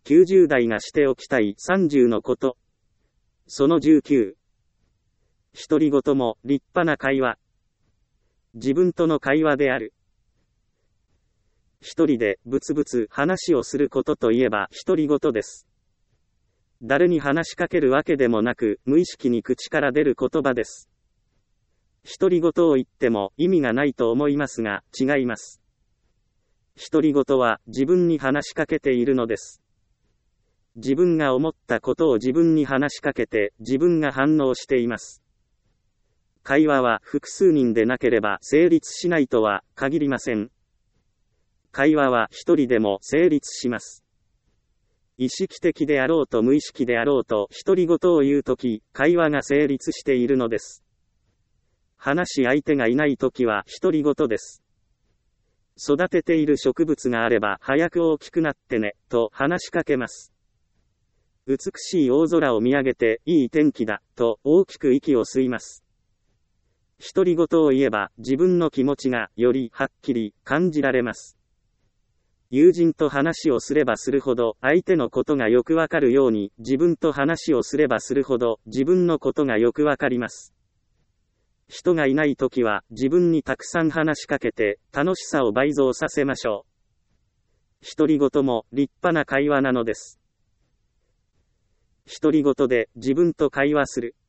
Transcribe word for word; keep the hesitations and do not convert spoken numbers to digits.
きゅうじゅう代がしておきたいさんじゅうのこと。そのじゅうきゅう。独り言も立派な会話。自分との会話である。一人でブツブツ話をすることといえば独り言です。誰に話しかけるわけでもなく、無意識に口から出る言葉です。独り言を言っても意味がないと思いますが、違います。独り言は自分に話しかけているのです。自分が思ったことを自分に話しかけて、自分が反応しています。会話は複数人でなければ成立しないとは限りません。会話は一人でも成立します。意識的であろうと無意識であろうと独り言を言うとき、会話が成立しているのです。話し相手がいないときは独り言です。育てている植物があれば早く大きくなってね、と話しかけます。美しい大空を見上げていい天気だ、と大きく息を吸います。独り言を言えば自分の気持ちがよりはっきり感じられます。友人と話をすればするほど相手のことがよくわかるように、自分と話をすればするほど自分のことがよくわかります。人がいないときは自分にたくさん話しかけて楽しさを倍増させましょう。独り言も立派な会話なのです。独り言で自分と会話する。